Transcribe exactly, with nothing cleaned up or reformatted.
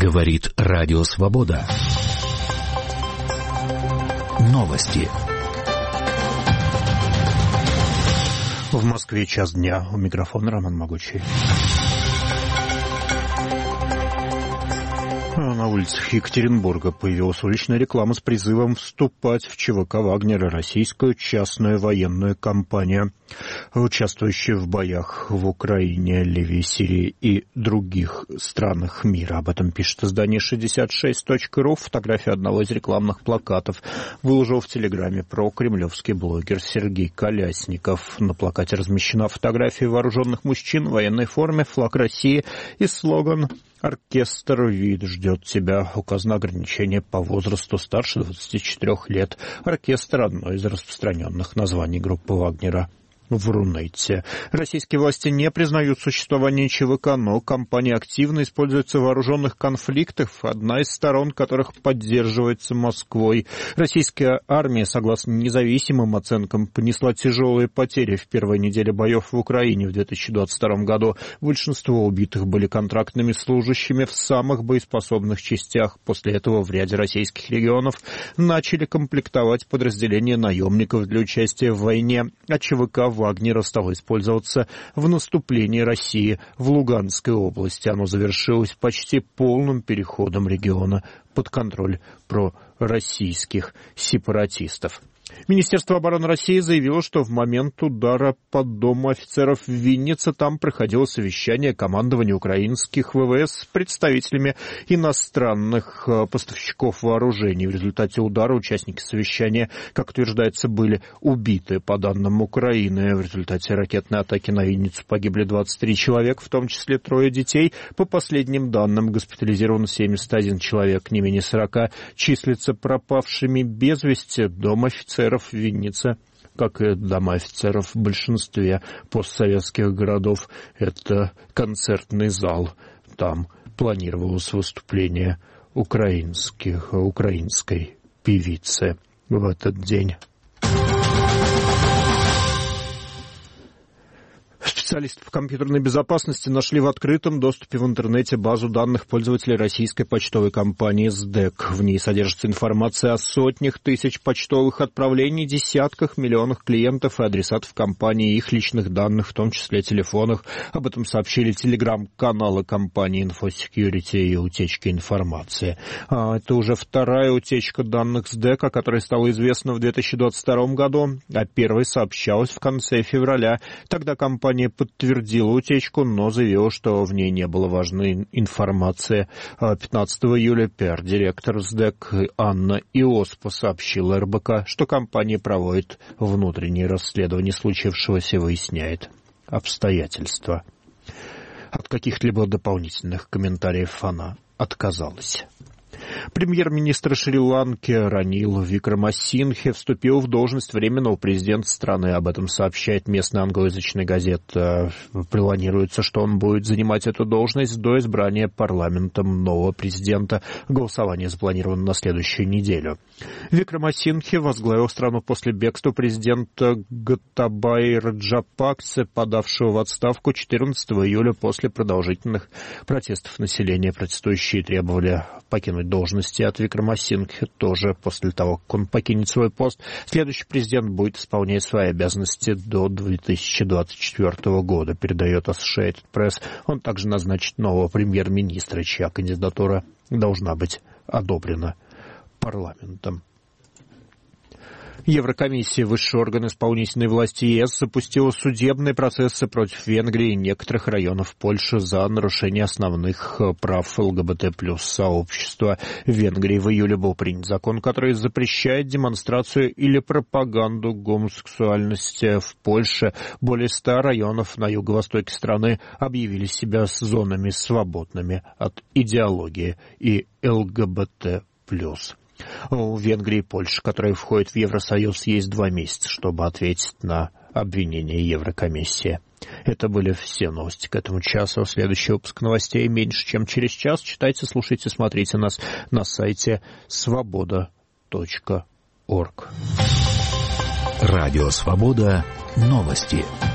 Говорит Радио Свобода. Новости. В Москве час дня. У микрофона Роман Могучий. На улицах Екатеринбурга появилась уличная реклама с призывом вступать в ЧВК «Вагнера», российскую частную военную компанию, участвующую в боях в Украине, Ливии, Сирии и других странах мира. Об этом пишет издание шестьдесят шесть точка ру. Фотография одного из рекламных плакатов выложил в Телеграме про кремлевский блогер Сергей Колясников. На плакате размещена фотография вооруженных мужчин в военной форме, флаг России и слоган «Оркестр ВИД ждет тебя». Указано ограничение по возрасту старше двадцати четырёх лет. Оркестр – одно из распространенных названий группы Вагнера в Рунете. Российские власти не признают существование ЧВК, но компания активно используется в вооруженных конфликтах, одна из сторон которых поддерживается Москвой. Российская армия, согласно независимым оценкам, понесла тяжелые потери в первой неделе боев в Украине в две тысячи двадцать втором году. Большинство убитых были контрактными служащими в самых боеспособных частях. После этого в ряде российских регионов начали комплектовать подразделения наемников для участия в войне, а ЧВК Вагнера стало использоваться в наступлении России в Луганской области. Оно завершилось почти полным переходом региона под контроль пророссийских сепаратистов. Министерство обороны России заявило, что в момент удара по дому офицеров в Виннице там проходило совещание командования украинских ВВС с представителями иностранных поставщиков вооружений. В результате удара участники совещания, как утверждается, были убиты. По данным Украины, в результате ракетной атаки на Винницу погибли двадцать три человека, в том числе трое детей. По последним данным, госпитализировано семьдесят один человек, не менее сорока числятся пропавшими без вести. Дом офицеров в Виннице, как и дома офицеров в большинстве постсоветских городов, это концертный зал. Там планировалось выступление украинских, украинской певицы в этот день. Специалисты по компьютерной безопасности нашли в открытом доступе в интернете базу данных пользователей российской почтовой компании СДЭК. В ней содержится информация о сотнях тысяч почтовых отправлений, десятках миллионах клиентов и адресатов компании, их личных данных, в том числе телефонах. Об этом сообщили телеграм-каналы компании InfoSecurity и утечки информации. А это уже вторая утечка данных СДЭК, о которой стало известно в две тысячи двадцать втором году, а первой сообщалась в конце февраля. Тогда компания подтвердила утечку, но заявила, что в ней не было важной информации. пятнадцатого июля пиар-директор СДЭК Анна Иоспа сообщила эр бэ ка, что компания проводит внутреннее расследование случившегося и выясняет обстоятельства. От каких-либо дополнительных комментариев она отказалась. Премьер-министр Шри-Ланки Ранил Викрамасингхе вступил в должность временного президента страны. Об этом сообщает местная англоязычная газета. Планируется, что он будет занимать эту должность до избрания парламентом нового президента. Голосование запланировано на следующую неделю. Викрамасингхе возглавил страну после бегства президента Готабая Раджапаксе, подавшего в отставку четырнадцатого июля после продолжительных протестов населения. Протестующие требовали покинуть должности от Викрамасингхе тоже после того, как он покинет свой пост. Следующий президент будет исполнять свои обязанности до две тысячи двадцать четвёртого года, передает Associated Press. Он также назначит нового премьер-министра, чья кандидатура должна быть одобрена парламентом. Еврокомиссия, высший орган исполнительной власти ЕС, запустила судебные процессы против Венгрии и некоторых районов Польши за нарушение основных прав эл гэ бэ тэ плюс сообщества. В Венгрии в июле был принят закон, который запрещает демонстрацию или пропаганду гомосексуальности. В Польше более ста районов на юго-востоке страны объявили себя зонами свободными от идеологии и эл гэ бэ тэ плюс. У Венгрии и Польши, которые входят в Евросоюз, есть два месяца, чтобы ответить на обвинения Еврокомиссии. Это были все новости к этому часу. Следующий выпуск новостей меньше, чем через час. Читайте, слушайте, смотрите нас на сайте свобода точка орг. Радио Свобода. Новости.